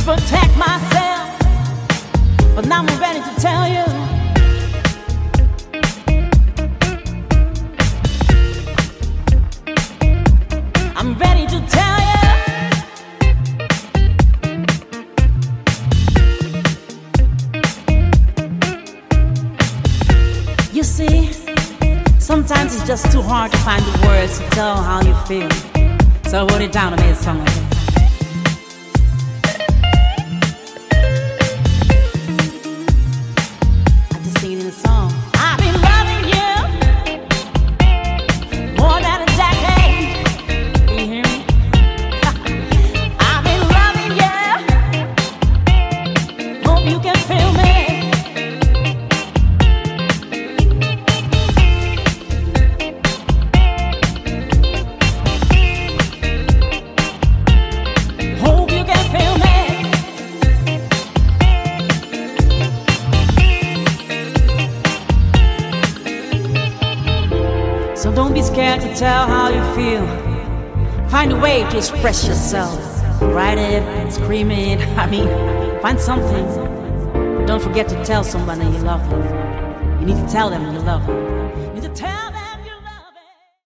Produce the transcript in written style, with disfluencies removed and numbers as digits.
protect myself, but now I'm ready to tell you. I'm ready to tell you. You see, sometimes it's just too hard to find the words to tell how you feel. So I wrote it down and made a song like this. I just sing it in a song. I've been loving you more than a decade. Can you hear me? I've been loving you. Hope you can feel me. So don't be scared to tell how you feel. Find a way to express yourself. Write it, scream it, find something. But don't forget to tell somebody you love them. You need to tell them you love them.